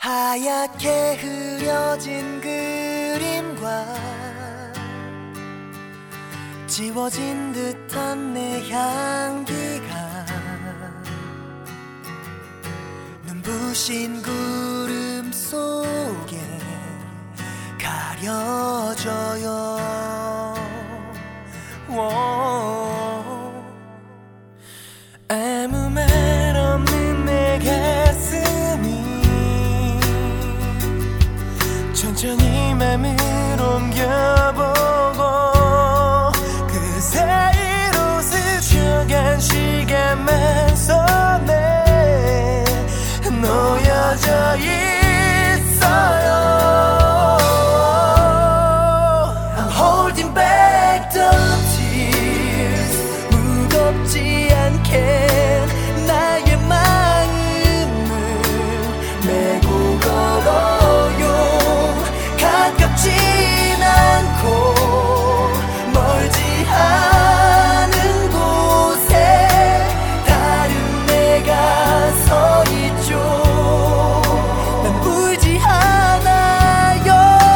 하얗게 흐려진 그림과 지워진 듯한 내 향기가 눈부신 구름 속에 가려져요. 아무 말 없는 내 가슴이 천천히 맘을 옮겨보고 그 사이로 스쳐간 시간만 손에 놓여져 있어요. I'm holding back the tears. 무겁지 않게 나의 마음을 메고 걸어요. 가깝진 않고 멀지 않은 곳에 다른 내가 서 있죠. 난 울지 않아요.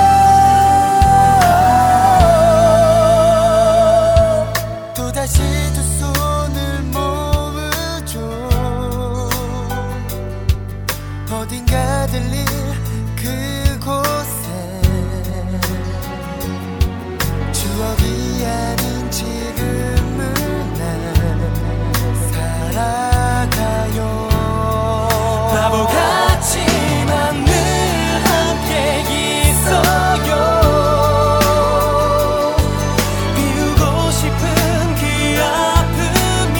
또다시 두 손을 모으죠. 어딘가 들릴 그곳에 추억이 아닌 지금을 난 살아가요. 바보같지만 늘 함께 있어요. 비우고 싶은 그 아픔이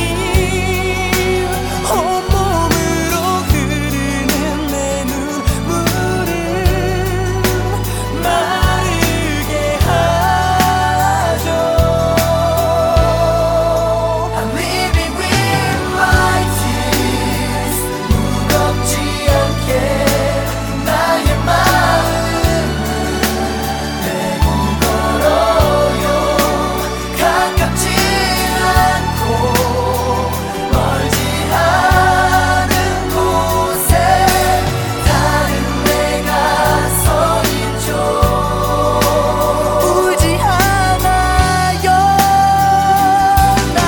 온몸으로 흐르는 내 눈물을 마르게 하죠. I'm living with my tears. 무겁지 않게 나의 마음을 메고 걸어요. 가깝지 않고 멀지 않은 곳에 다른 내가 서 있죠. 울지 않아요. 난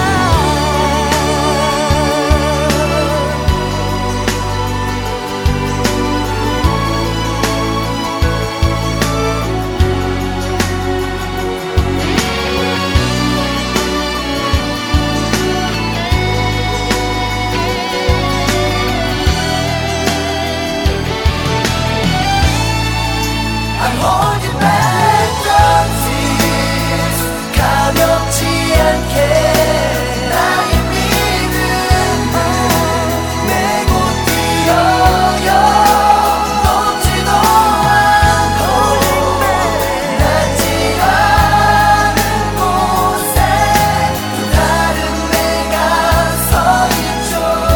I'm holding back the tears. 가볍지 않게 나의 믿음을 메고 뛰어요. 높지도 않고 낮지 않은 곳에 다른 내가 서 있죠.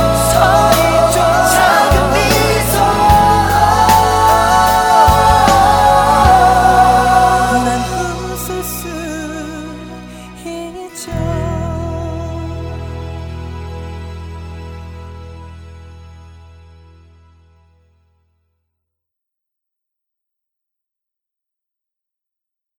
작은 미소로 난 웃을 수 있죠.